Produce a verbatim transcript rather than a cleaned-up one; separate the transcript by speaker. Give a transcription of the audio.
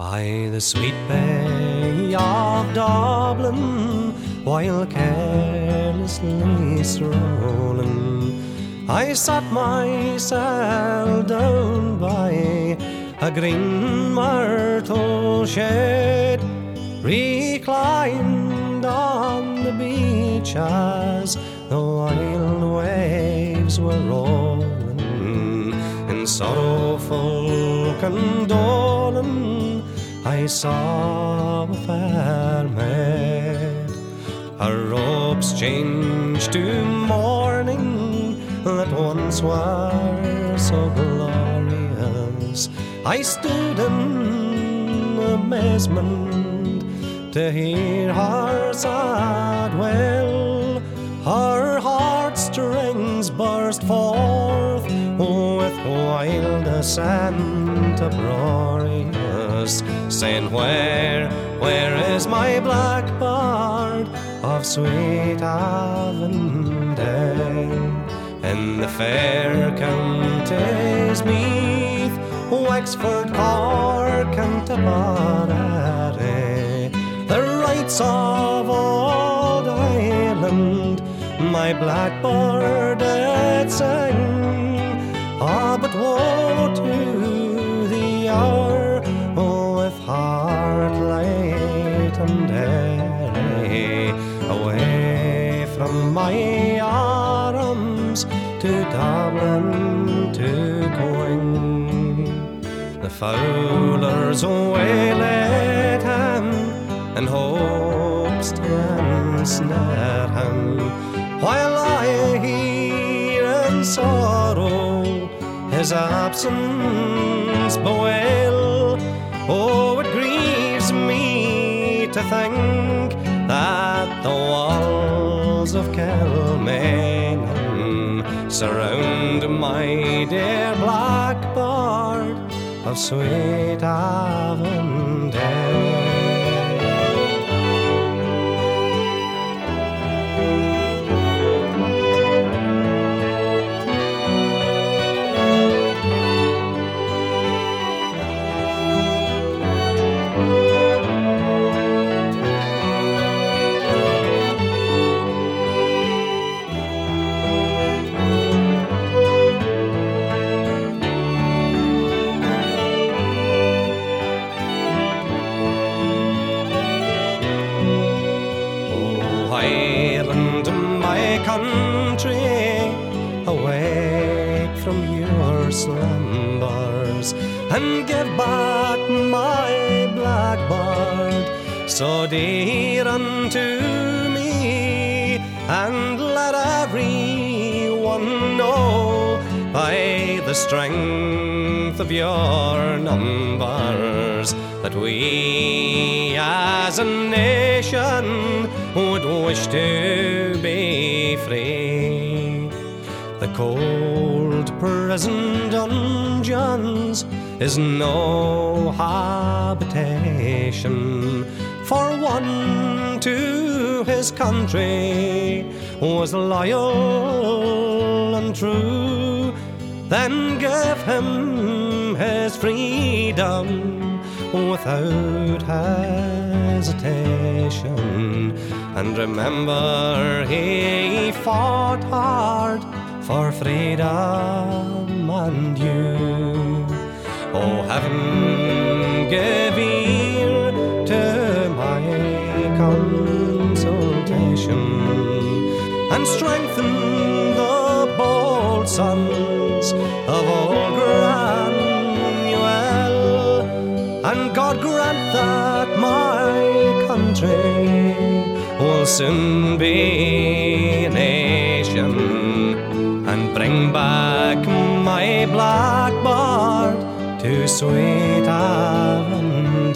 Speaker 1: By the sweet bay of Dublin, while carelessly strolling, I sat myself down by a green myrtle shade, reclined on the beach as the wild waves were rolling. In sorrowful condoling, I saw a fair maid, her robes changed to mourning that once were so glorious. I stood in amazement to hear her sad wail. Her heartstrings burst forth with wildest and uproarious, saying, Where, where is my blackbird of sweet Avondale? In the fair counties Meath, Wexford, Cork and Tipperary, the rights of old Ireland, my blackbird did sing. Ah, but woe to the hour with heart light and airy, away from my arms to Dublin to going. The fowlers waylaid him and hopes to ensnare him, while I hear in sorrow his absence bewail. Oh, it grieves me to think that the walls of Kilmainham surround my dear blackbird of sweet Avondale. Ireland, my country, awake from your slumbers, and give back my blackbird, so dear unto me, and let every one know by the strength of your numbers that we as a nation would wish to be free. The cold prison dungeons is no habitation for one to his country was loyal and true. Then give him his freedom without hesitation, and remember he fought hard for freedom and you. Oh, heaven, give ear to my consultation, and strengthen the bold sons of old Granuel, and God grant that my country will soon be a nation, and bring back my blackbird to sweet Avondale.